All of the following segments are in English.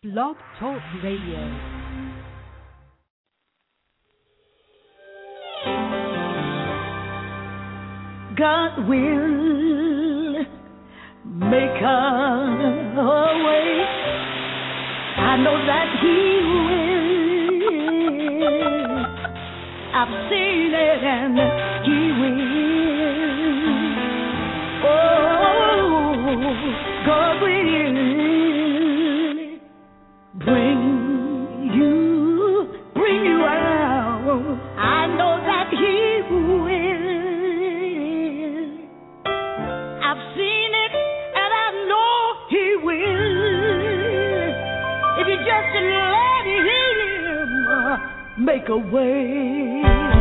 Blog Talk Radio. God will make a way. I know that He will. I've seen it and He will. Oh, God will bring you out. I know that He will. I've seen it and I know He will. If you just let Him make a way.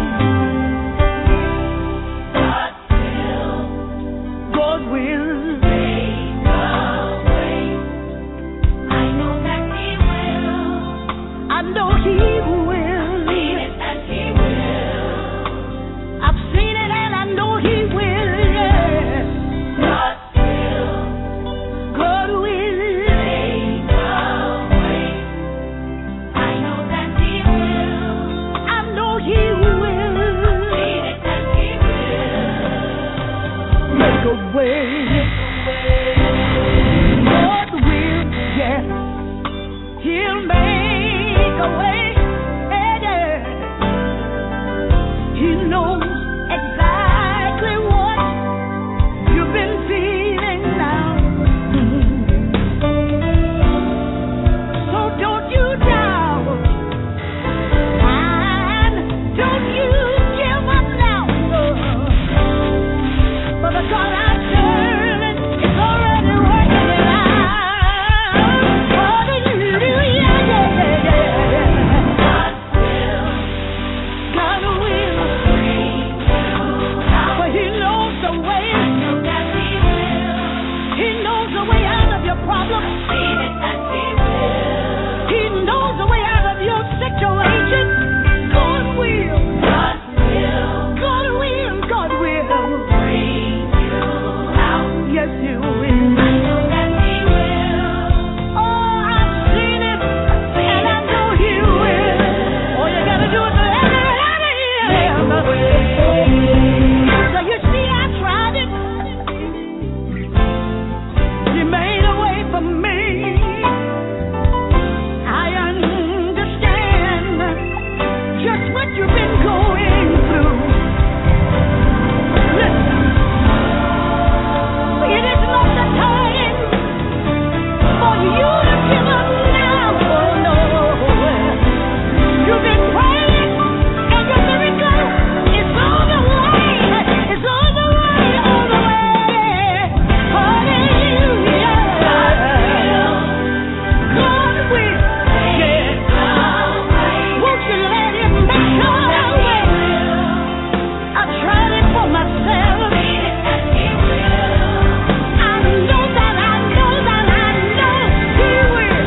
God will. Make a way. I know that He will. I know He will. I've seen it and He will. I've seen it and I know He will. God will. God will. Make a way. I know that He will. I know He will. I've seen it and He will. Make a way. God will, yes. He'll make a way. Yeah. He knows exactly what you've been feeling now. So don't you doubt, and don't you give up now. For the God I serve is already working it out. Hallelujah, yeah, yeah, yeah. God will bring you out. For He knows the way. He knows the way out of your problem. He knows the way out of your situation. God will. God will. God will bring you out. Yes, He will. I know that He will. Oh, I've seen it, and I know He will. All you gotta do is let Him. So you see, I tried it. He made a way for me. I understand just what you've been going through. Listen, it is not the time for you to give up now. Oh no, you've been praying, and your miracle is on the way. It's on the way, on the way. Hallelujah. God will. Yeah. Won't you let Him make your way? I've tried it for myself. I know that He will.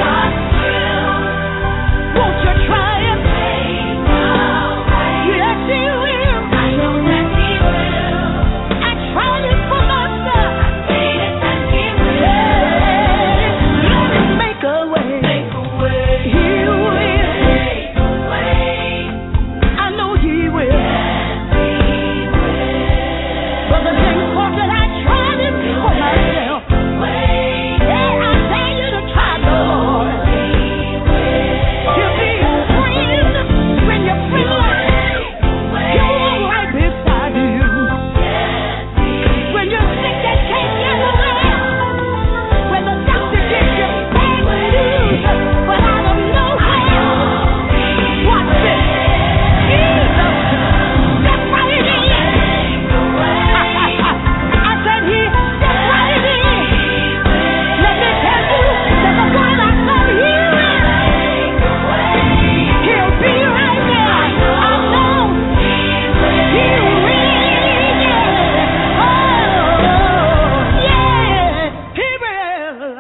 Won't you try it? Yes, He will. I tried it for myself. Let Him make a way. He will. I know He will. Brother James Parker, I tried it for myself. Yeah, I dare you to try the Lord. He'll be your friend when you're friendless. He'll walk right beside you. When you're sick and can't get around. When the doctor gives you bad news, but out of nowhere. Watch this. Jesus, step right in. I said He step right in. Let me tell you that the God I serve, He will. He'll be right there. I know He will. Oh, yeah, He will.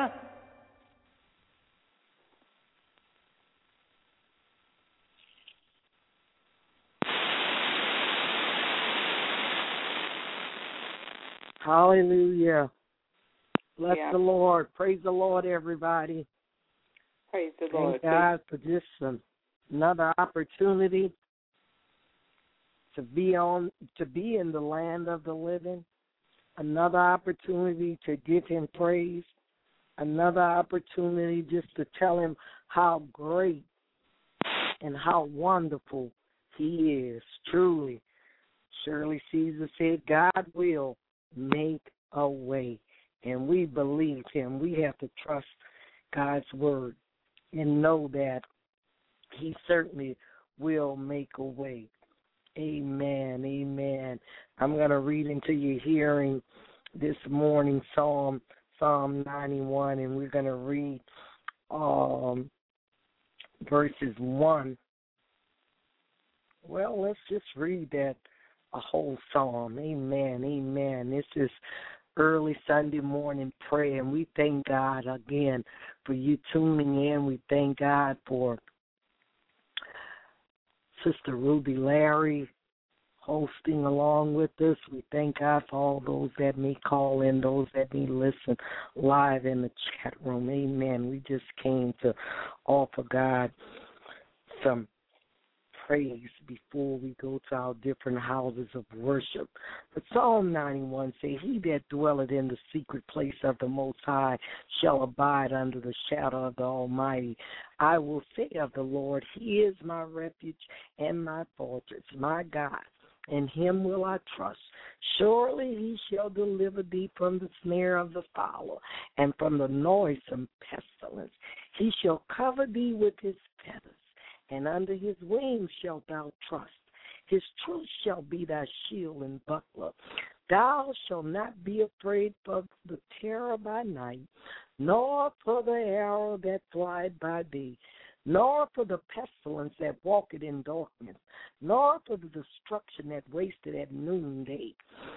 Hallelujah. Bless Yeah. the Lord. Praise the Lord, everybody. Praise the Lord. Thank God for just another opportunity to be in the land of the living, another opportunity to give him praise, another opportunity just to tell him how great and how wonderful he is. Truly, Shirley Caesar said, God will make a way, and we believe him. We have to trust God's word and know that he certainly will make a way. Amen, amen. I'm going to read into your hearing this morning Psalm 91, and we're going to read verses 1. Well, let's just read that, a whole psalm. Amen, amen. This is early Sunday morning prayer, and we thank God again for you tuning in. We thank God for Sister Ruby Larry hosting along with us. We thank God for all those that may call in, those that may listen live in the chat room. Amen. We just came to offer God some praise before we go to our different houses of worship. But Psalm 91 says, he that dwelleth in the secret place of the Most High shall abide under the shadow of the Almighty. I will say of the Lord, he is my refuge and my fortress, my God. In him will I trust. Surely he shall deliver thee from the snare of the fowler and from the noisome pestilence. He shall cover thee with his feathers, and under his wings shalt thou trust. His truth shall be thy shield and buckler. Thou shalt not be afraid for the terror by night, nor for the arrow that flieth by day, nor for the pestilence that walketh in darkness, nor for the destruction that wasteth at noonday.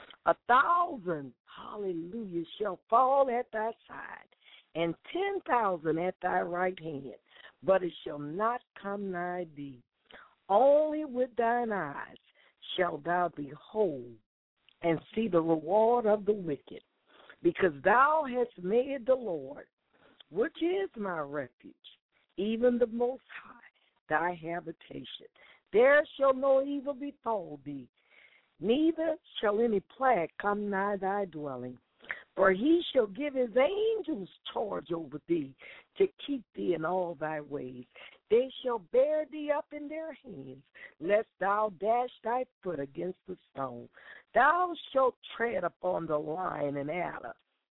1,000, hallelujah, shall fall at thy side, and 10,000 at thy right hand, but it shall not come nigh thee. Only with thine eyes shalt thou behold and see the reward of the wicked, because thou hast made the Lord, which is my refuge, even the Most High, thy habitation. There shall no evil befall thee, neither shall any plague come nigh thy dwelling. For he shall give his angels charge over thee, to keep thee in all thy ways. They shall bear thee up in their hands, lest thou dash thy foot against the stone. Thou shalt tread upon the lion and adder.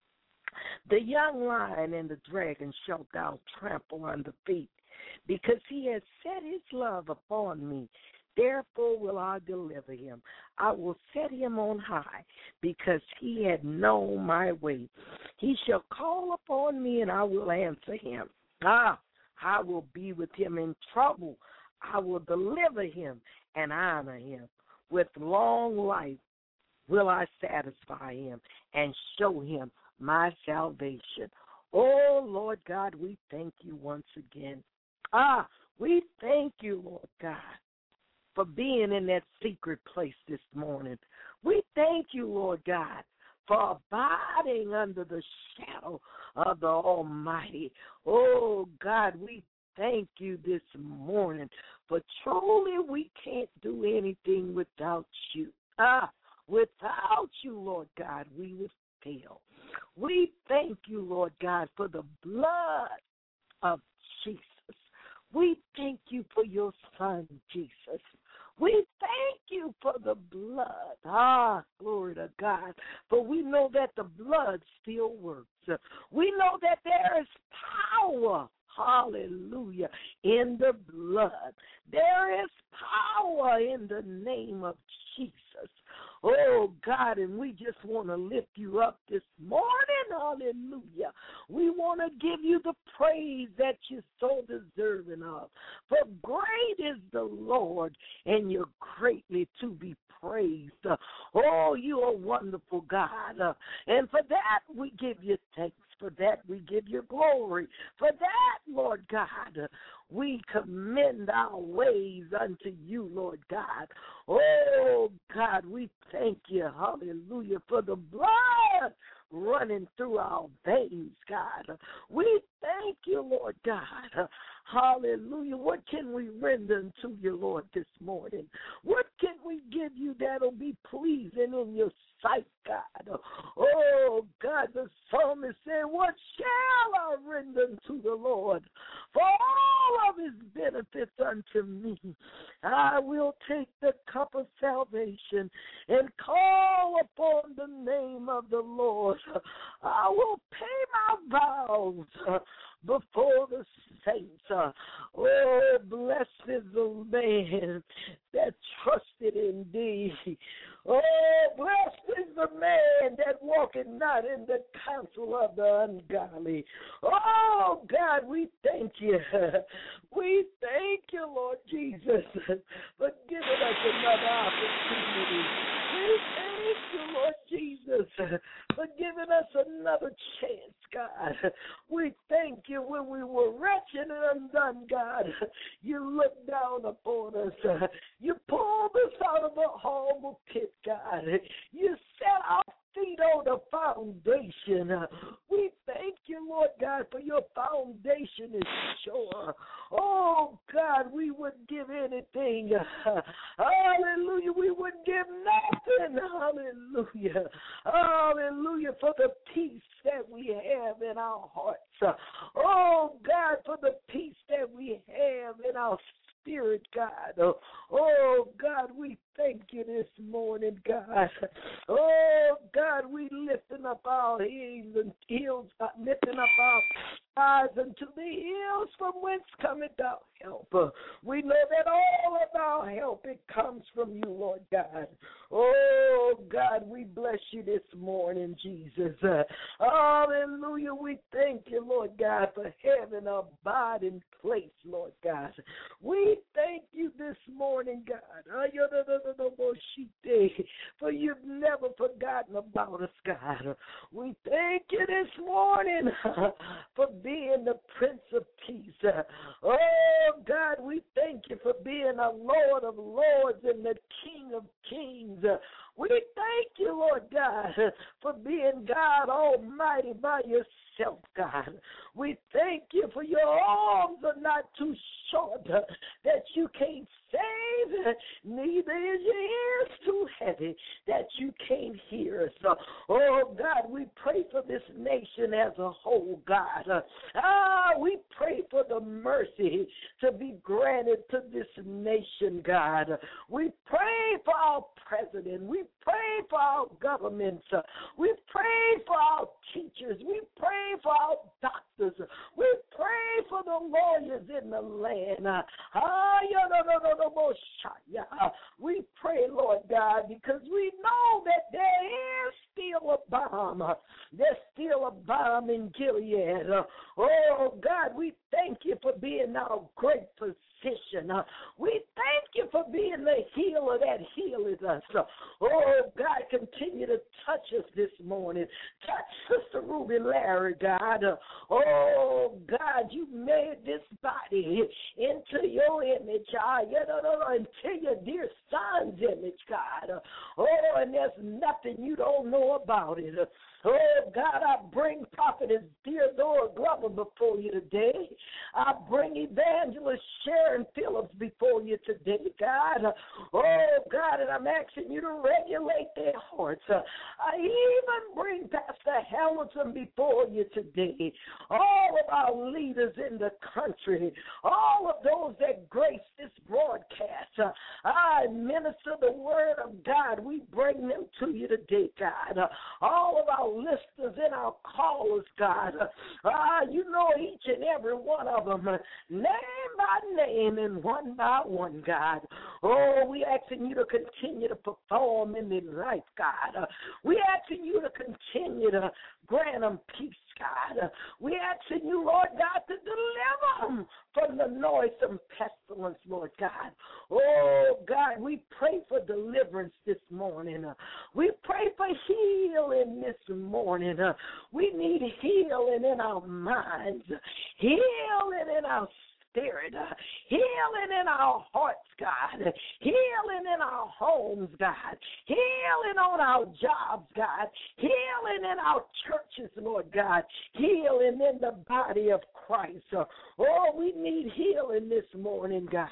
The young lion and the dragon shalt thou trample under feet. Because he has set his love upon me, therefore will I deliver him. I will set him on high, because he had known my way. He shall call upon me, and I will answer him. I will be with him in trouble. I will deliver him and honor him. With long life will I satisfy him and show him my salvation. Oh, Lord God, we thank you once again. We thank you, Lord God, for being in that secret place this morning. We thank you, Lord God, for abiding under the shadow of the Almighty. Oh, God, we thank you this morning, for truly we can't do anything without you. Without you, Lord God, we would fail. We thank you, Lord God, for the blood of Jesus. We thank you for your Son, Jesus. We thank you for the blood. Glory to God. For we know that the blood still works. We know that there is power, hallelujah, in the blood. There is power in the name of Jesus. Oh, God, and we just want to lift you up this morning, hallelujah. We want to give you the praise that you're so deserving of. For great is the Lord, and you're greatly to be praised. Oh, you are wonderful, God. And for that, we give you thanks. For that, we give you glory. For that, Lord God, we commend our ways unto you, Lord God. Oh, God, we thank you, hallelujah, for the blood running through our veins, God. We thank you, Lord God. Hallelujah. What can we render unto you, Lord, this morning? What can we give you that'll be pleasing in your sight, God? Oh, God, the psalmist said, what shall I render unto the Lord? For all of his benefits unto me, I will take the cup of salvation and call upon the name of the Lord. I will pay my vows before the saints. Oh, blessed is the man that trusted in thee. Oh, blessed is the man that walketh not in the counsel of the ungodly. Oh, God, we thank you. We thank you, Lord Jesus, for giving us another opportunity. We thank you, Lord Jesus, for giving us another chance, God. We thank you when we were wretched and undone, God. You looked down upon us. You pulled us out of a horrible pit, God. You set our feet on the foundation. We thank you, Lord God, for your foundation is sure. Oh, God, we wouldn't give anything. Hallelujah. We wouldn't give nothing. Hallelujah. Hallelujah for the peace that we have in our hearts. Oh, God, for the peace that we have in our spirit, God. Oh, God, we thank you this morning, God. Oh, God, we lifting up our heels, lifting up our eyes unto the hills from whence cometh our help. We know that all of our help, it comes from you, Lord God. Oh, God, we bless you this morning, Jesus. Hallelujah. We thank you, Lord God, for having a abiding place, Lord God. We thank you this morning, God, for you've never forgotten about us, God. We thank you this morning for being the Prince of Peace. Oh, God, we thank you for being a Lord of Lords and the King of Kings. We thank you, Lord God, for being God Almighty by yourself, God. We thank you for your arms are not too short that you can't save, neither is your ears too heavy that you can't hear us. Oh, God, we pray for this nation as a whole, God. We pray for the mercy to be granted to this nation, God. We pray for our president. We pray for our governments. We pray for our teachers. We pray for our doctors. We pray for the lawyers in the land. We pray, Lord God, because we know that there is still a bomb. There's still a bomb in Gilead. Oh, God, we thank you for being our great physician. We thank you for being the healer that healeth us. Oh, God, continue to touch us this morning. Touch Sister Ruby Larry, God. Oh, God, you made this body into your image, into your dear son's image, God. Oh, and there's nothing you don't know about it. Oh, God, I bring Prophetess Theodora Glover before you today. I bring Evangelist Sharon Phillips before you today, God. Oh, God, and I'm asking you to regulate their hearts. I even bring Pastor Hamilton before you today. All of our leaders in the country, all of those that grace this broadcast, I minister the word of God. We bring them to you today, God. All of our listeners and our callers, God. You know each and every one of them, name by name and one by one, God. Oh, we asking you to continue to perform in their life, God. We asking you to continue to grant them peace, God. We asking you, Lord God, to deliver them from the noisome pestilence, Lord God. Oh, God, we pray for deliverance this morning. We pray for healing this morning. We need healing in our minds, healing in our spirit, healing in our hearts, God, healing in our homes, God, healing on our jobs, God, healing in our churches, Lord God, healing in the body of Christ. Oh, we need healing this morning, God.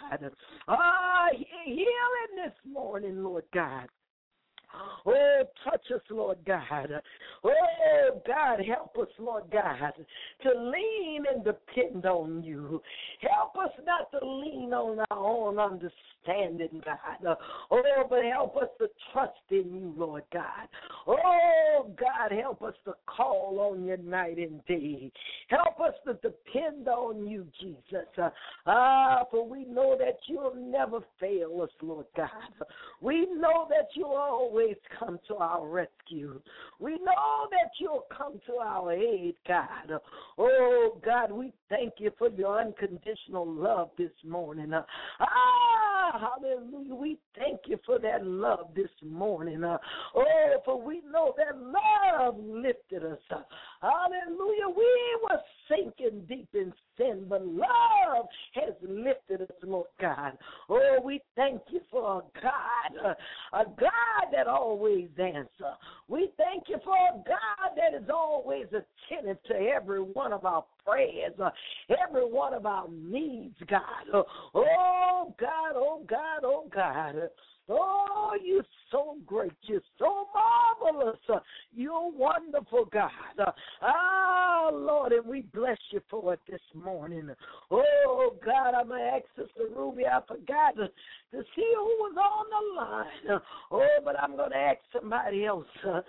Healing this morning, Lord God. Oh, touch us, Lord God. Oh, God, help us, Lord God, to lean and depend on you. Help us not to lean on our own understanding, God. Oh, but help us to trust in you, Lord God. Oh, God, help us to call on you night and day. Help us to depend on you, Jesus. For we know that you'll never fail us, Lord God. We know that you'll always come to our rescue. We know that you'll come to our aid, God. Oh, God, we thank you for your unconditional love this morning. Hallelujah. We thank you for that love this morning. For we know that love lifted us. Hallelujah. We were sinking deep in sin, but love has lifted us, Lord God. Oh, we thank you for a God that always answers. We thank you for a God that is always attentive to every one of our prayers, every one of our needs, God. Oh, God, oh, God, oh, God. Oh, you're so great. You're so marvelous. You're wonderful, God. Lord, and we bless you for it this morning. Oh, God, I'm going to ask Sister Ruby. I forgot to see who was on the line. But I'm going to ask somebody else. To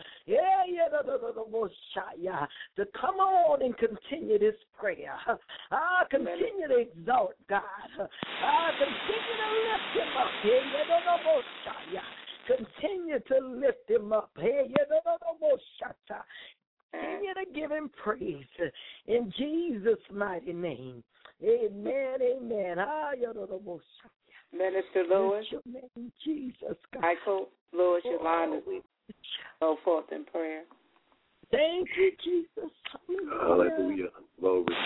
come on and continue this prayer. Continue to exalt God. Continue to lift him up. Continue to lift him up. Continue to give him praise in Jesus' mighty name. Amen, amen. Minister Lewis, your name, Jesus, God. Michael Lewis, your line is go forth in prayer. Thank you, Jesus. Hallelujah. Glory to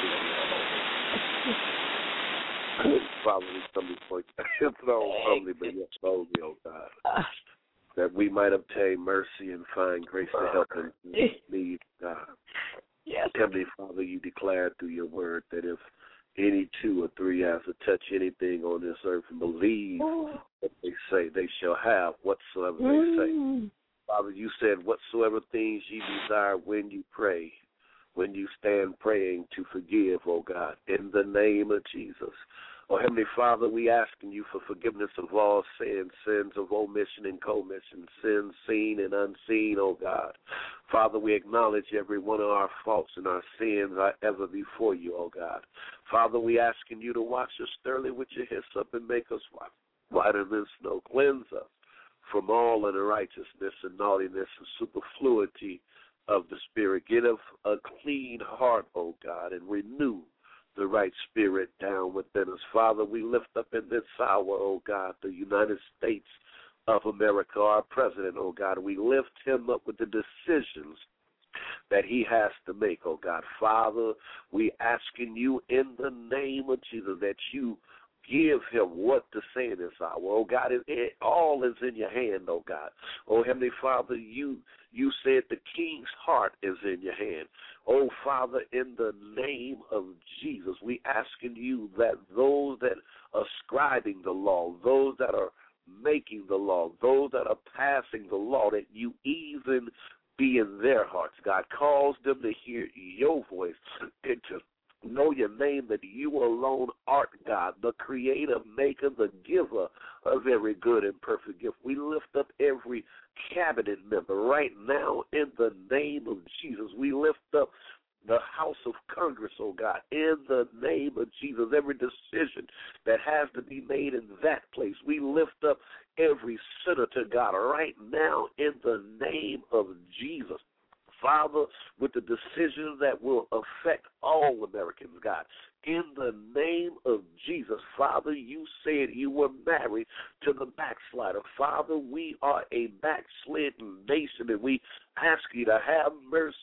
God. Father, we come before you. Throne humbly, but yet boldly, oh God, that we might obtain mercy and find grace to help in need, God. Yes. Heavenly Father, you declared through your word that if any two or three has to touch anything on this earth and believe what they say, they shall have whatsoever they say. Father, you said whatsoever things ye desire when you pray, when you stand praying to forgive, oh God, in the name of Jesus. Oh, Heavenly Father, we asking you for forgiveness of all sins, sins of omission and commission, sins seen and unseen, oh God. Father, we acknowledge every one of our faults and our sins are ever before you, oh God. Father, we asking you to wash us thoroughly with your hyssop and make us whiter than snow. Cleanse us from all unrighteousness and naughtiness and superfluity of the Spirit. Get us a clean heart, oh God, and renew the right spirit down within us. Father, we lift up in this hour, oh God, the United States of America, our president, oh God. We lift him up with the decisions that he has to make, oh God. Father, we asking you in the name of Jesus that you give him what to say in this hour. Oh, God, it all is in your hand, oh, God. Oh, Heavenly Father, you said the king's heart is in your hand. Oh, Father, in the name of Jesus, we asking you that those that are scribing the law, those that are making the law, those that are passing the law, that you even be in their hearts, God. Cause them to hear your voice and to know your name, that you alone art God, the creator, maker, the giver of every good and perfect gift. We lift up every cabinet member right now in the name of Jesus. We lift up the House of Congress, oh God, in the name of Jesus. Every decision that has to be made in that place, we lift up every senator, God, right now in the name of Jesus. Father, with the decisions that will affect all Americans, God. In the name of Jesus, Father, you said you were married to the backslider. Father, we are a backslidden nation, and we ask you to have mercy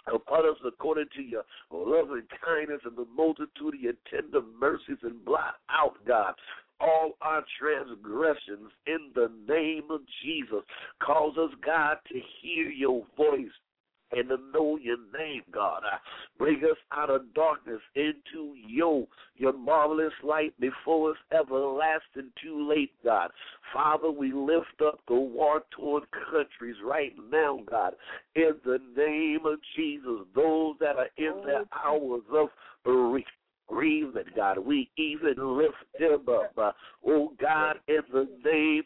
upon us according to your loving kindness and the multitude of your tender mercies, and blot out, God, all our transgressions in the name of Jesus. Cause us, God, to hear your voice and to know your name, God. Bring us out of darkness into your marvelous light before it's everlasting too late, God. Father, we lift up the war-torn countries right now, God, in the name of Jesus. Those that are in their hours of bereavement, God, we even lift them up. Oh, God, in the name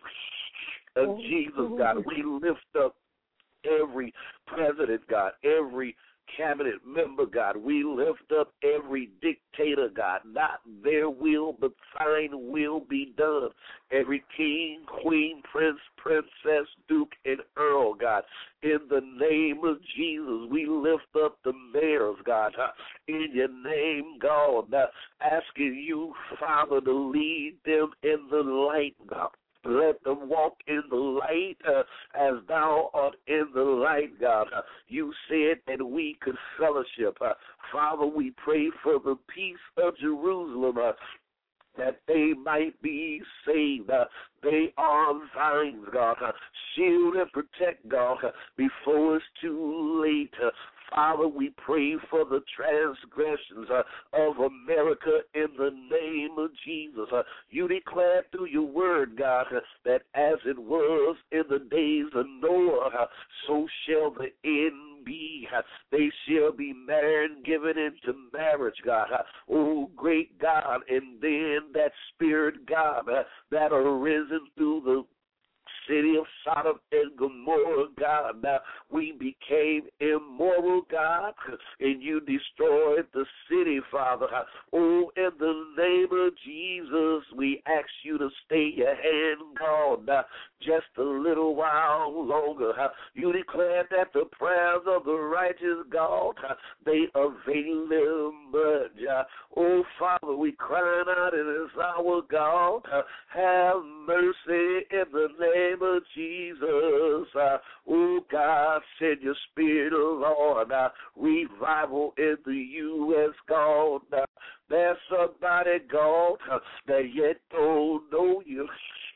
of Jesus, God, we lift up every president, God, every cabinet member, God. We lift up every dictator, God. Not their will, but thine will be done. Every king, queen, prince, princess, duke, and earl, God. In the name of Jesus, we lift up the mayors, God. In your name, God, asking you, Father, to lead them in the light, God. Let them walk in the light as thou art in the light, God. You said that we could fellowship. Father, we pray for the peace of Jerusalem, that they might be saved. They are thine, God. Shield and protect, God, before it's too late. Father, we pray for the transgressions of America in the name of Jesus. You declared through your word, God, that as it was in the days of Noah, so shall the end be. They shall be married and given into marriage, God. Oh, great God. And then that spirit, God, that arisen through the city of Sodom and Gomorrah, God. Now we became immoral, God, and you destroyed the city, Father. Oh, in the name of Jesus, we ask you to stay your hand, God, just a little while longer. You declared that the prayers of the righteous, God, they avail them much. Oh, Father, we crying out in this hour, God, have mercy in the name of Jesus. Oh, God, send your spirit, Lord. Revival in the U.S., God. There's somebody, God, that yet don't know you.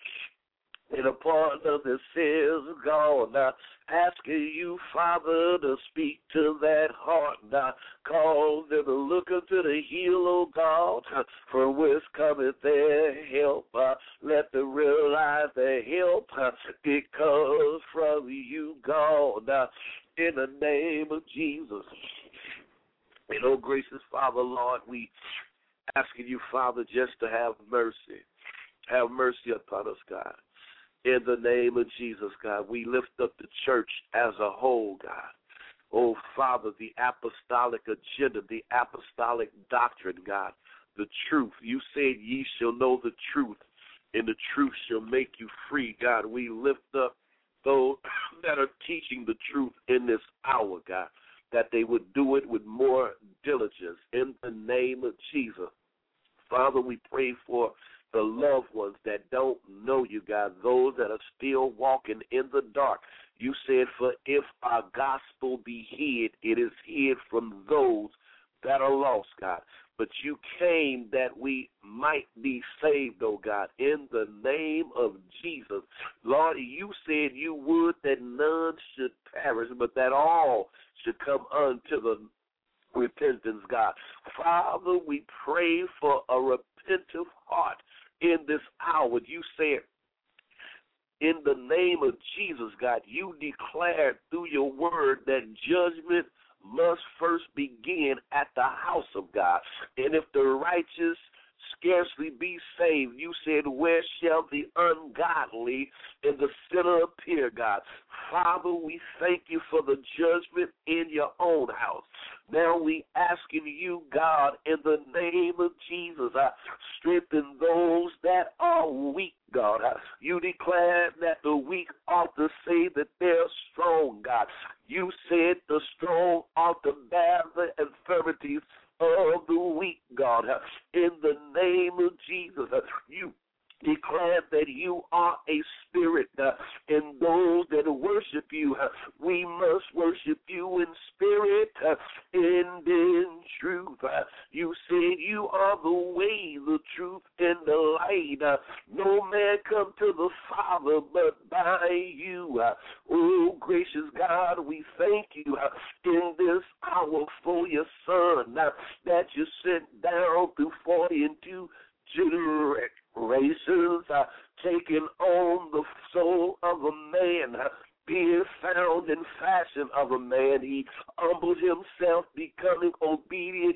In a part of the sins, God, asking you, Father, to speak to that heart, call them to look unto the hill, oh God, from whence cometh their help. Let them realize their help, it comes from you, God, in the name of Jesus. And oh, gracious Father, Lord, we asking you, Father, just to have mercy. Have mercy upon us, God. In the name of Jesus, God, we lift up the church as a whole, God. Oh, Father, the apostolic agenda, the apostolic doctrine, God, the truth. You said ye shall know the truth, and the truth shall make you free, God. We lift up those that are teaching the truth in this hour, God, that they would do it with more diligence in the name of Jesus. Father, we pray for the loved ones that don't know you, God, those that are still walking in the dark. You said, for if our gospel be hid, it is hid from those that are lost, God. But you came that we might be saved, oh God, in the name of Jesus. Lord, you said you would that none should perish, but that all should come unto the repentance, God. Father, we pray for a repentant heart in this hour. You said, in the name of Jesus, God, you declared through your word that judgment must first begin at the house of God. And if the righteous scarcely be saved, you said, where shall the ungodly and the sinner appear, God? Father, we thank you for the judgment in your own house. Now we asking you, God, in the name of Jesus, strengthen those that are weak, God. You declared that the weak ought to say that they're strong, God. You said the strong ought to bear the infirmities of the weak, God. In the name of Jesus, you declare that you are a spirit, and those that worship you, we must worship you in spirit and in truth. You said you are the way, the truth, and the light. No man come to the Father but by you. Oh, gracious God, we thank you in this hour for your Son that you sent down through 42 generations, taking on the soul of a man, being found in fashion of a man. He humbled himself, becoming obedient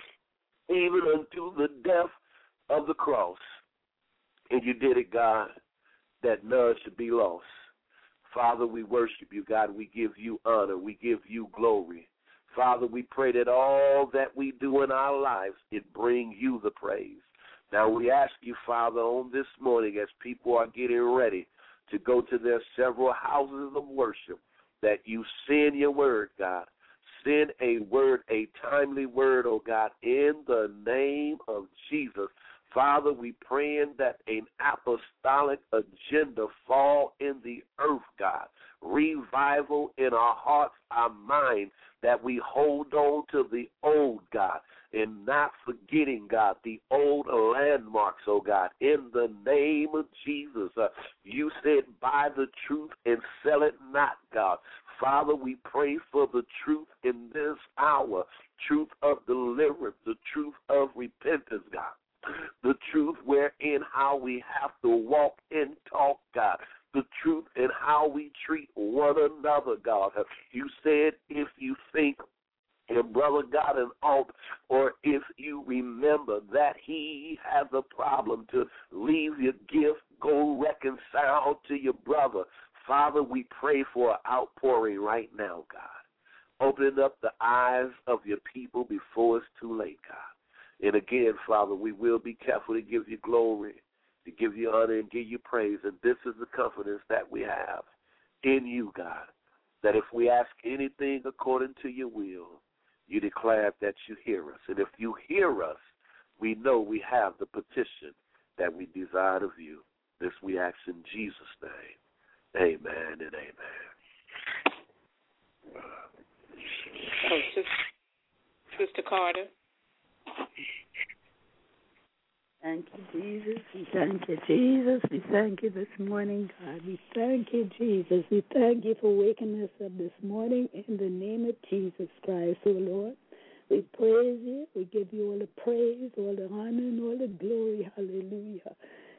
even unto the death of the cross. And you did it, God, that none should be lost. Father, we worship you, God. We give you honor. We give you glory. Father, we pray that all that we do in our lives, it bring you the praise. Now we ask you, Father, on this morning as people are getting ready to go to their several houses of worship, that you send your word, God. Send a word, a timely word, oh God, in the name of Jesus. Father, we praying that an apostolic agenda fall in the earth, God. Revival in our hearts, our mind, that we hold on to the old, God, and not forgetting, God, the old landmarks, oh God, in the name of Jesus. You said, buy the truth and sell it not, God. Father, we pray for the truth in this hour, truth of deliverance, the truth of repentance, God. The truth wherein how we have to walk and talk, God. The truth in how we treat one another, God. You said if you think your brother got an ought, or if you remember that he has a problem, to leave your gift, go reconcile to your brother. Father, we pray for an outpouring right now, God. Opening up the eyes of your people before it's too late, God. And again, Father, we will be careful to give you glory, to give you honor, and give you praise. And this is the confidence that we have in you, God, that if we ask anything according to your will, you declare that you hear us. And if you hear us, we know we have the petition that we desire of you. This we ask in Jesus' name. Amen and amen. Oh, Sister Carter. Thank you, Jesus. We thank you, Jesus. We thank you this morning, God. We thank you, Jesus. We thank you for waking us up this morning in the name of Jesus Christ, oh Lord. We praise you. We give you all the praise, all the honor, and all the glory. Hallelujah.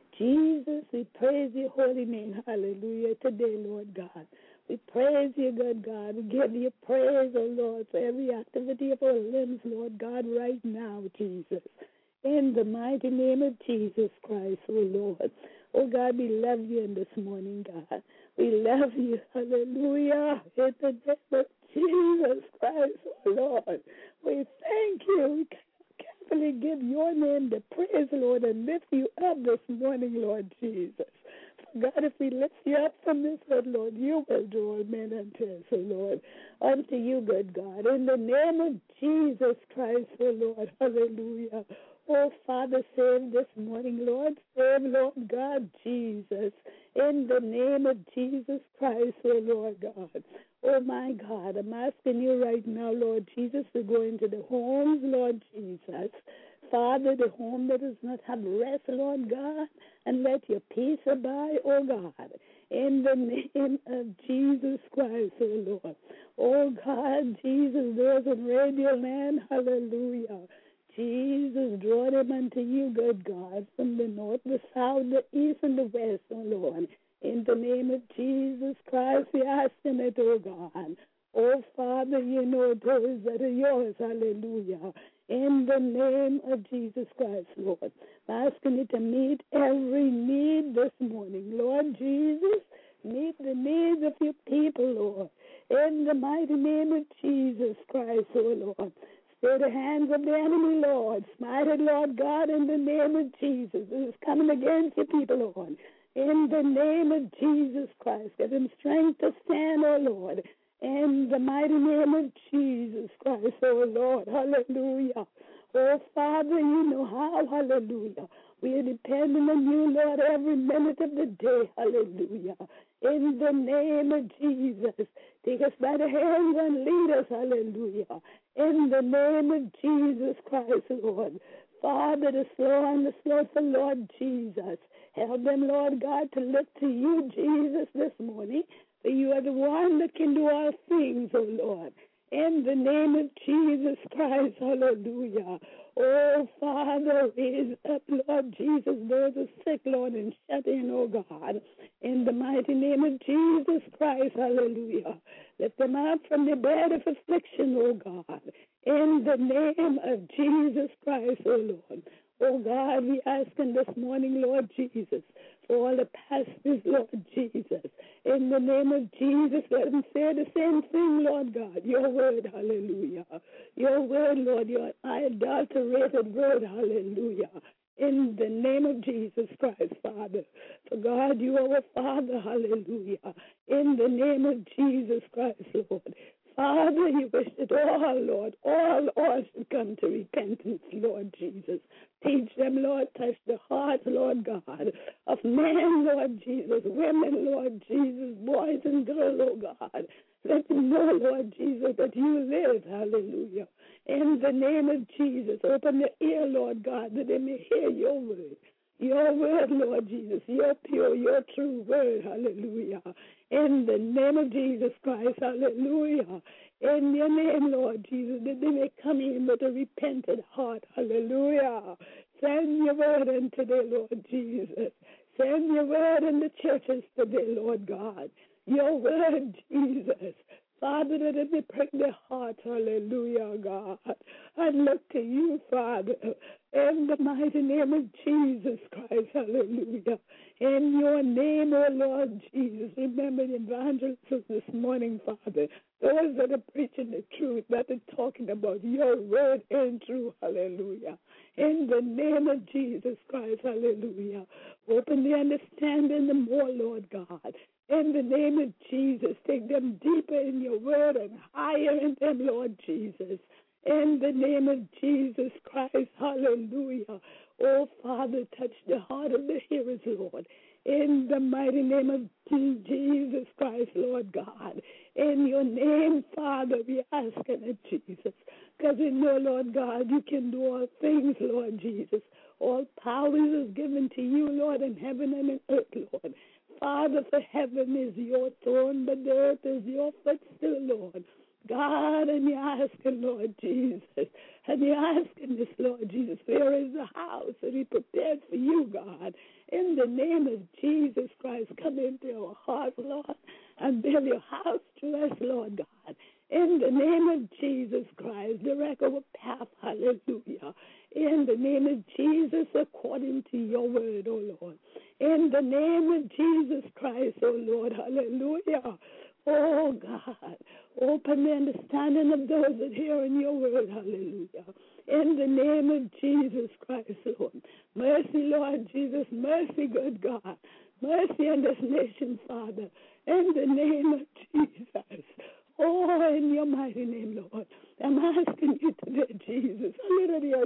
Jesus, we praise your holy name. Hallelujah. Today, Lord God. We praise you, good God. We give you praise, oh Lord, for every activity of our limbs, Lord God, right now, Jesus. In the mighty name of Jesus Christ, oh Lord. Oh God, we love you in this morning, God. We love you. Hallelujah. In the name of Jesus Christ, oh Lord. We thank you. We carefully give your name the praise, Lord, and lift you up this morning, Lord Jesus. God, if we lift you up from this earth, Lord, you will draw men unto us, oh Lord, unto you, good God. In the name of Jesus Christ, oh Lord, hallelujah. Oh, Father, save this morning, Lord. Save, Lord God, Jesus. In the name of Jesus Christ, oh Lord God. Oh, my God, I'm asking you right now, Lord Jesus, to go into the homes, Lord Jesus. Father, the home that does not have rest, Lord God, and let your peace abide, oh God, in the name of Jesus Christ, oh Lord. Oh God, Jesus, those in Radio Land, hallelujah. Jesus, draw them unto you, good God, from the north, the south, the east, and the west, oh Lord. In the name of Jesus Christ, we ask in it, oh God. Oh, Father, you know those that are yours, hallelujah. In the name of Jesus Christ, Lord. I'm asking you to meet every need this morning, Lord Jesus. Meet the needs of your people, Lord. In the mighty name of Jesus Christ, oh Lord. Stay the hands of the enemy, Lord. Smite it, Lord God, in the name of Jesus. It is coming against your people, Lord. In the name of Jesus Christ. Give him strength to stand, oh Lord. In the mighty name of Jesus Christ, oh Lord, hallelujah. Oh, Father, you know how, hallelujah. We are depending on you, Lord, every minute of the day. Hallelujah. In the name of Jesus, take us by the hands and lead us. Hallelujah. In the name of Jesus Christ, Lord. Father, the slow and the slowful, Lord Jesus. Help them, Lord God, to look to you, Jesus, this morning. For you are the one that can do all things, O Lord. In the name of Jesus Christ, hallelujah. Oh, Father, raise up, Lord Jesus, those who are sick, Lord, and shut in, oh God. In the mighty name of Jesus Christ, hallelujah. Lift them up from the bed of affliction, oh God. In the name of Jesus Christ, oh Lord. Oh God, we ask in this morning, Lord Jesus, for all the pastors, Lord Jesus. In the name of Jesus, let them say the same thing, Lord God. Your word, hallelujah. Your word, Lord, your unadulterated word, hallelujah. In the name of Jesus Christ, Father. For God, you are a Father, hallelujah. In the name of Jesus Christ, Lord. Father, you wish that all, Lord, all should come to repentance, Lord Jesus. Teach them, Lord, touch the hearts, Lord God, of men, Lord Jesus, women, Lord Jesus, boys and girls, oh God. Let them know, Lord Jesus, that you live, hallelujah. In the name of Jesus, open their ear, Lord God, that they may hear your word. Your word, Lord Jesus, your pure, your true word, hallelujah. In the name of Jesus Christ, hallelujah. In your name, Lord Jesus, that they may come in with a repentant heart, hallelujah. Send your word in today, Lord Jesus. Send your word in the churches today, Lord God. Your word, Jesus. Father, that it may prick their hearts, hallelujah, God. I look to you, Father, in the mighty name of Jesus Christ, hallelujah. In your name, O Lord Jesus, remember the evangelists this morning, Father, those that are preaching the truth, that are talking about your word and truth, hallelujah. In the name of Jesus Christ, hallelujah. Open the understanding the more, Lord God. In the name of Jesus, take them deeper in your word and higher in them, Lord Jesus. In the name of Jesus Christ, hallelujah. Oh, Father, touch the heart of the hearers, Lord. In the mighty name of Jesus Christ, Lord God. In your name, Father, we ask it, Jesus. Because we know, Lord God, you can do all things, Lord Jesus. All power is given to you, Lord, in heaven and in earth, Lord. Father, for heaven is your throne, but the earth is your footstool, Lord. God, and you're asking, Lord Jesus, and you're asking this, Lord Jesus, where is the house that we prepared for you, God? In the name of Jesus Christ, come into our hearts, Lord, and build your house to us, Lord God. In the name of Jesus Christ, direct our path, hallelujah. In the name of Jesus, according to your word, O Lord. In the name of Jesus Christ, O Lord, hallelujah. Oh, God, open the understanding of those that hear in your word, hallelujah. In the name of Jesus Christ, Lord. Mercy, Lord Jesus, mercy, good God. Mercy on this nation, Father. In the name of Jesus. Oh, in your mighty name, Lord. I'm asking you today, Jesus. Hallelujah.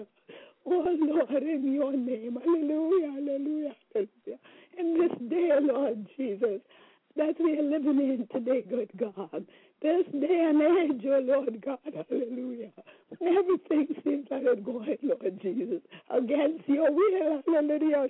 Oh, Lord, in your name. Hallelujah, hallelujah, hallelujah. In this day, Lord Jesus, that we are living in today, good God. This day and age, oh Lord God, hallelujah. Everything seems like it's going, Lord Jesus, against your will, hallelujah.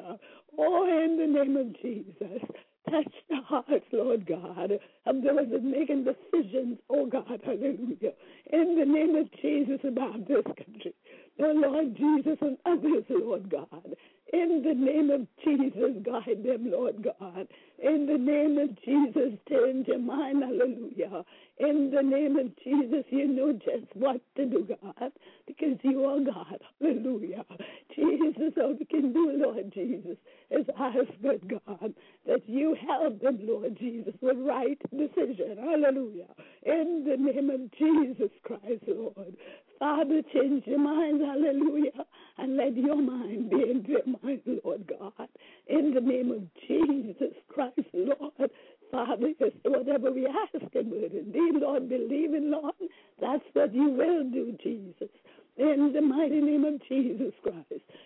Oh, in the name of Jesus, touch the hearts, Lord God, of those that are making decisions, oh God, hallelujah. In the name of Jesus about this country, oh Lord Jesus and others, Lord God. In the name of Jesus, guide them, Lord God. In the name of Jesus, turn your mind, hallelujah. In the name of Jesus, you know just what to do, God, because you are God, hallelujah. Jesus, all we can do, Lord Jesus, is ask, good God, that you help them, Lord Jesus, with right decision, hallelujah. In the name of Jesus Christ, Lord. Father, change your mind, hallelujah, and let your mind be in their mind, Lord God. In the name of Jesus Christ, Lord. Father, whatever we ask and word indeed, Lord, believing, Lord, that's what you will do, Jesus. In the mighty name of Jesus Christ. You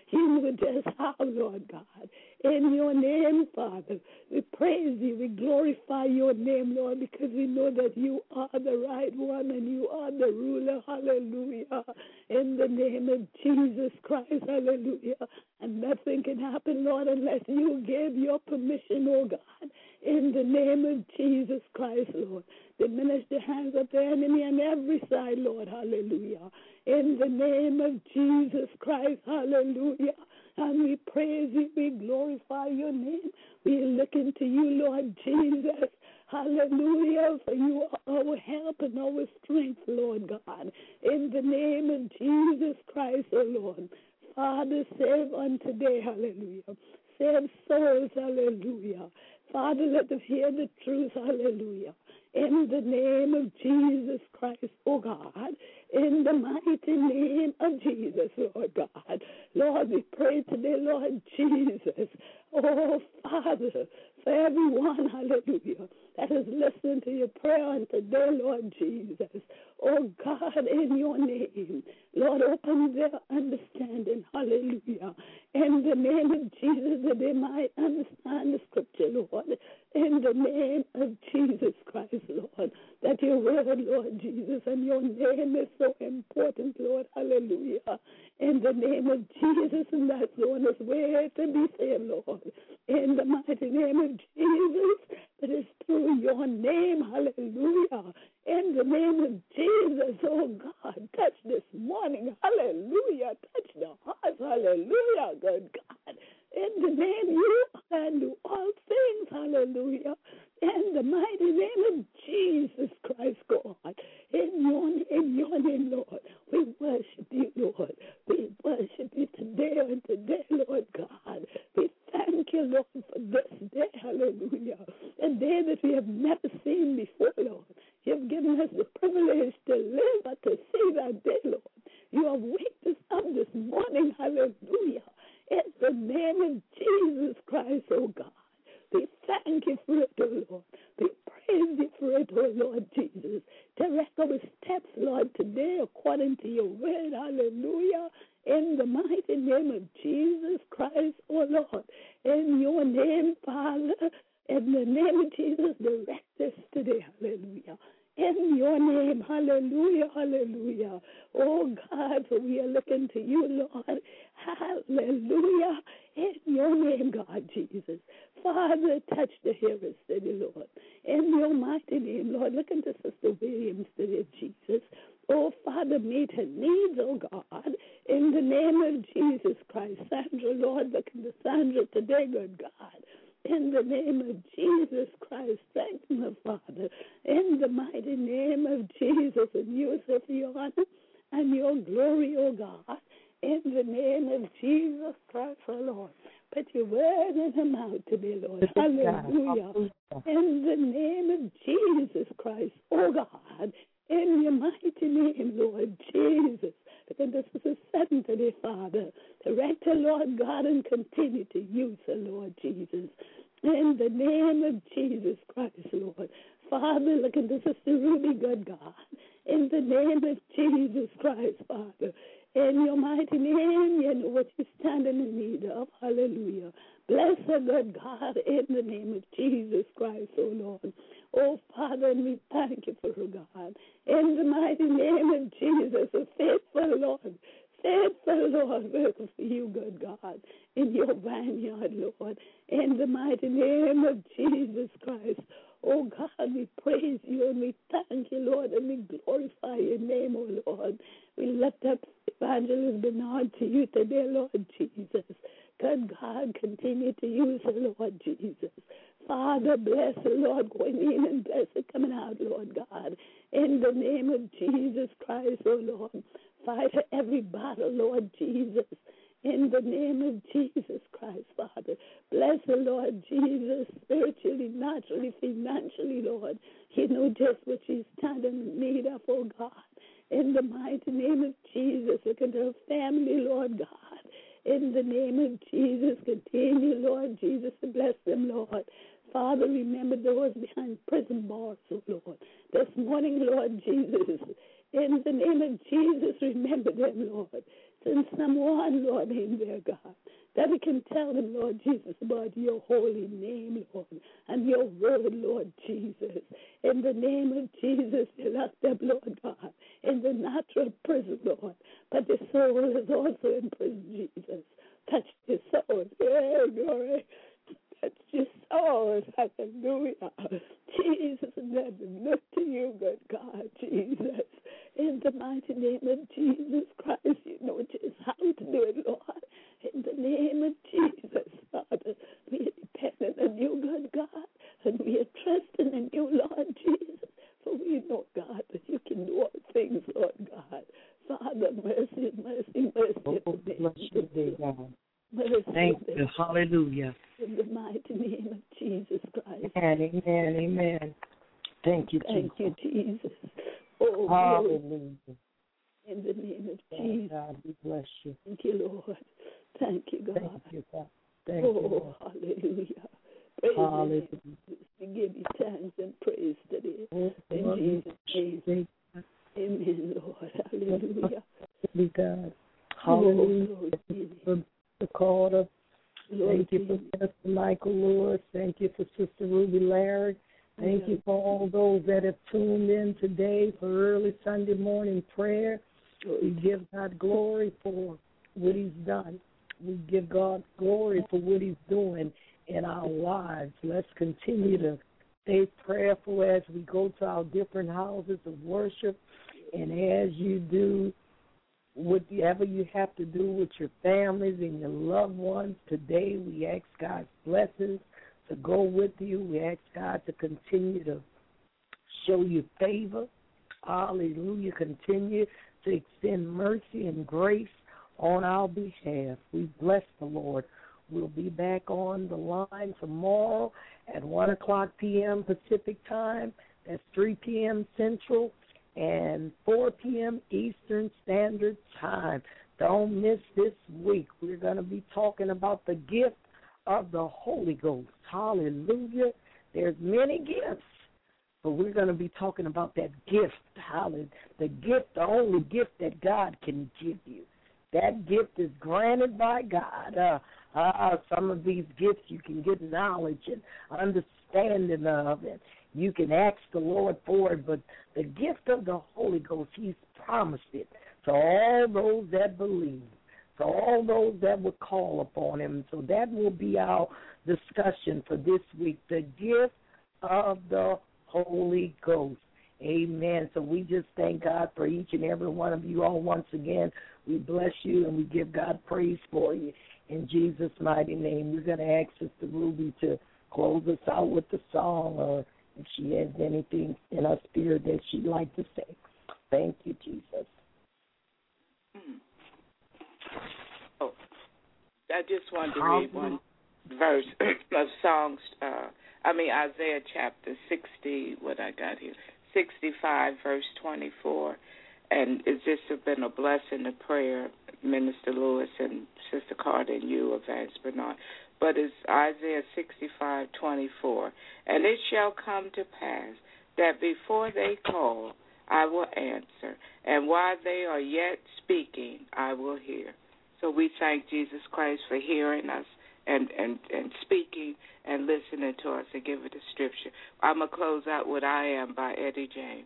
would just have, Lord God. In your name, Father, we praise you, we glorify your name, Lord, because we know that you are the right one and you are the ruler. Hallelujah. In the name of Jesus Christ, hallelujah. And nothing can happen, Lord, unless you give your permission, oh God. In the name of Jesus Christ, Lord. Diminish the hands of the enemy on every side, Lord. Hallelujah. In the name of Jesus Christ, hallelujah. And we praise you, we glorify your name. We look into you, Lord Jesus. Hallelujah, for you are our help and our strength, Lord God. In the name of Jesus Christ, O Lord. Father, save on today, hallelujah. Save souls, hallelujah. Father, let us hear the truth, hallelujah. In the name of Jesus Christ, oh God, in the mighty name of Jesus, Lord God. Lord, we pray today, Lord Jesus. Oh, Father, for everyone, hallelujah, that is listening to your prayer on today, Lord Jesus. Oh, God, in your name, Lord, open their understanding, hallelujah. In the name of Jesus, that they might understand the scripture, Lord. In the name of Jesus Christ, Lord, that your word, Lord Jesus, and your name is so important, Lord, hallelujah. In the name of Jesus, and that's the one is way to be saved, Lord. In the mighty name of Jesus, that is through your name, hallelujah. In the name of Jesus, oh God, touch this morning, hallelujah. Touch the hearts, hallelujah, good God. In the name you can do all things, hallelujah. In the mighty name of Jesus Christ, God. In your name, Lord. We worship you, Lord. We worship you today and today, Lord God. We thank you, Lord, for this day, hallelujah. A day that we have never seen before, Lord. You have given us the privilege to live and to see that day, Lord. You have waked us up this morning, hallelujah. In the name of Jesus Christ, oh God. We thank you for it, oh Lord. We praise you for it, oh Lord Jesus. Direct our steps, Lord, today according to your word, hallelujah. In the mighty name of Jesus Christ, oh Lord. In your name, Father, in the name of Jesus, direct us today, hallelujah. In your name, hallelujah, hallelujah. Oh God, for we are looking to you, Lord. Hallelujah. In your name, God Jesus. Father, touch the hearers today, Lord. In your mighty name, Lord. Look into Sister Williams today, Jesus. Oh, Father, meet her needs, oh God. In the name of Jesus Christ. Sandra, Lord, look into Sandra today, good God. In the name of Jesus Christ, thank you, Father. In the mighty name of Jesus, and use it for your honor and your glory, O God. In the name of Jesus Christ, O Lord. Put your word in her mouth today, Lord. Hallelujah. In the name of Jesus Christ, O God. In your mighty name, Lord Jesus. Because this is a sudden today, Father. Direct her, Lord God, and continue to use her, Lord Jesus. In the name of Jesus Christ, Lord. Father, look at this is the Ruby, good God. In the name of Jesus Christ, Father. In your mighty name, you know what you're standing in need of. Hallelujah. Bless her, good God, in the name of Jesus Christ, oh Lord. Oh, Father, and we thank you for her, God. In the mighty name of Jesus, a faithful Lord. Faithful Lord, working for you, good God, in your vineyard, Lord. In the mighty name of Jesus Christ. Oh, God, we praise you and we thank you, Lord, and we glorify your name, oh, Lord. We lift up Evangelist Bernard to you today, Lord Jesus. Good God, continue to use her, Lord Jesus. Father, bless her, Lord, going in and bless her coming out, Lord God. In the name of Jesus Christ, oh, Lord. Fight every battle, Lord Jesus. In the name of Jesus Christ, Father. Bless the Lord Jesus, spiritually, naturally, financially, Lord. You know just what she's standing in need of, oh God. In the mighty name of Jesus, look at her family, Lord God. In the name of Jesus, continue, Lord Jesus, to bless them, Lord. Father, remember those behind prison bars, oh Lord. This morning, Lord Jesus, in the name of Jesus, remember them, Lord. Send someone, Lord, in there, God. can tell them, Lord Jesus, about your holy name, Lord, and your word, Lord Jesus. In the name of Jesus, you locked them, Lord God, in the natural prison, Lord, but the soul is also in prison, Jesus. Touch your soul. Yeah, glory. Touch your soul. Hallelujah. Jesus, let them look to you, good God, Jesus. In the mighty name of Jesus Christ, you know just how to do it, Lord. In the name of Jesus, Father, we are dependent on you, good God, and we are trusting in you, Lord Jesus, for we know, God, that you can do all things, Lord God. Father, mercy, mercy, mercy. Oh, bless you, dear God. Mercy, Thank you. Hallelujah. in the mighty name of Jesus Christ. Amen, amen, amen. Thank you, Jesus. Thank you, Jesus. Oh, Hallelujah. in the name of Thank Jesus. God, we bless you. Thank you, Lord. Thank you, God. Thank you, God. Thank you, Lord. Hallelujah. Praise Hallelujah. We give you thanks and praise today. Oh, In Jesus' name. God. Amen, Lord. Hallelujah. Be God. Hallelujah. Lord, For the call. Lord, Thank you for Minister Michael Lewis. Thank you for Sister Ruby Larry. Thank you for all those that have tuned in today for early Sunday morning prayer. We give God glory for what he's done. We give God glory for what he's doing in our lives. Let's continue to stay prayerful as we go to our different houses of worship. And as you do whatever you have to do with your families and your loved ones today, we ask God's blessings to go with you. We ask God to continue to show you favor. Hallelujah. Continue to extend mercy and grace on our behalf. We bless the Lord. We'll be back on the line tomorrow at 1 o'clock p.m. Pacific time. That's 3 p.m. Central and 4 p.m. Eastern Standard Time. Don't miss this week. We're going to be talking about the gift of the Holy Ghost. Hallelujah. There's many gifts, but we're going to be talking about that gift. Hallelujah. The gift, the only gift that God can give you. That gift is granted by God. Some of these gifts you can get knowledge and understanding of it. You can ask the Lord for it, but the gift of the Holy Ghost, he's promised it to all those that believe, to all those that would call upon him. So that will be our discussion for this week, the gift of the Holy Ghost. Amen. So we just thank God for each and every one of you all once again. We bless you and we give God praise for you. In Jesus' mighty name, we're going to ask Sister Ruby to close us out with the song, or if she has anything in her spirit that she'd like to say. Thank you, Jesus. Oh, I just wanted to read one verse of songs. Isaiah chapter 60, what I got here, 65, verse 24. And it's just been a blessing, the prayer, Minister Lewis and Sister Carter and you, Evangelist Bernard. But it's Isaiah 65:24. And it shall come to pass that before they call, I will answer. And while they are yet speaking, I will hear. So we thank Jesus Christ for hearing us and speaking and listening to us and giving the scripture. I'm going to close out with I Am by Eddie James.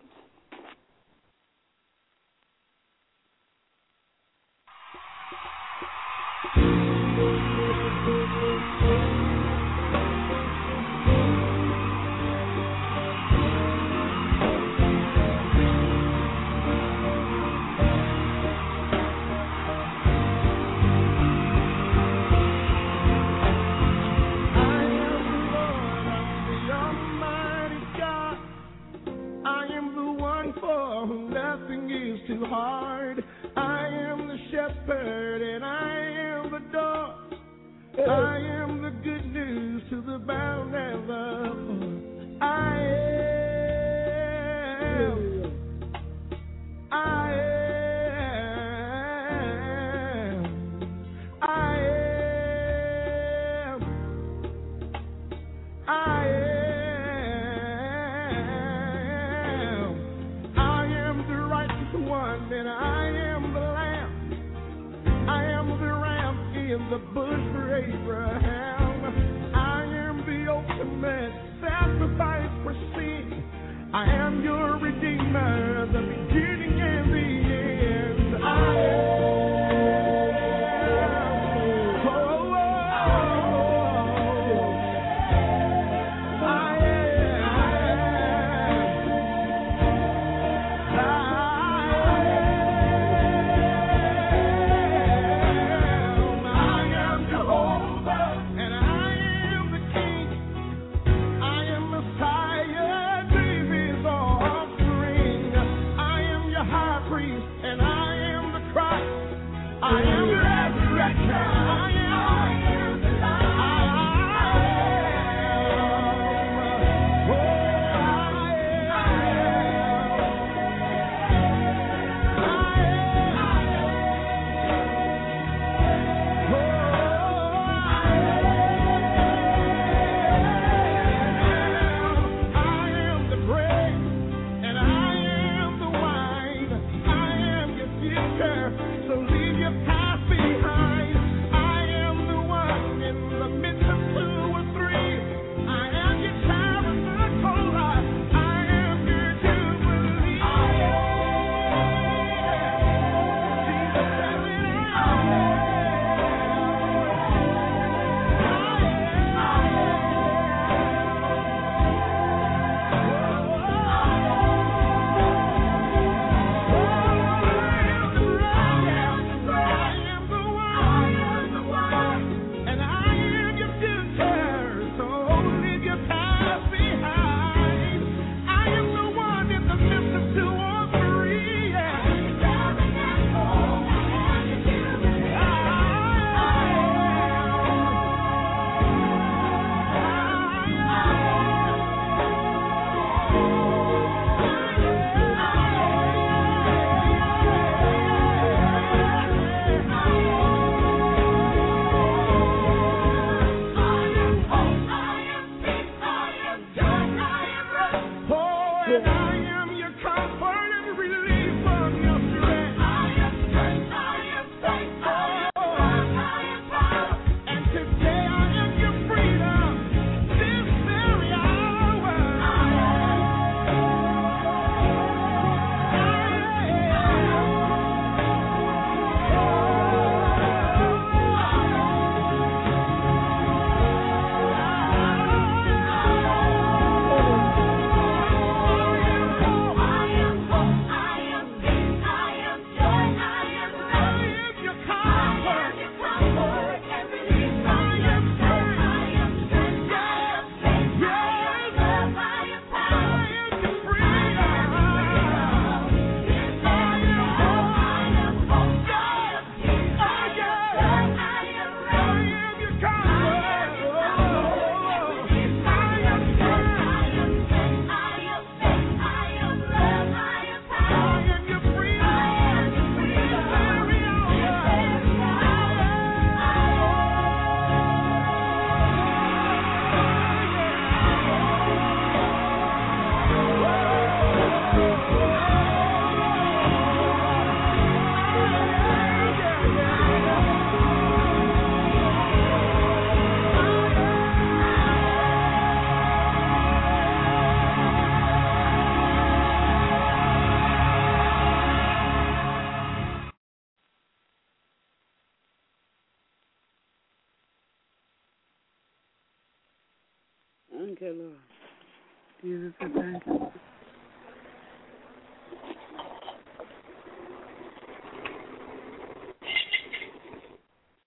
Too hard. I am the shepherd and I am the door. I am the good news to the bound and the I am the righteous one, and I am the lamb. I am the ram in the bush. promise for Abraham. I am the ultimate sacrifice for sin. I am your redeemer, the beginning and the end. I Thank you, Lord. Jesus, I thank you.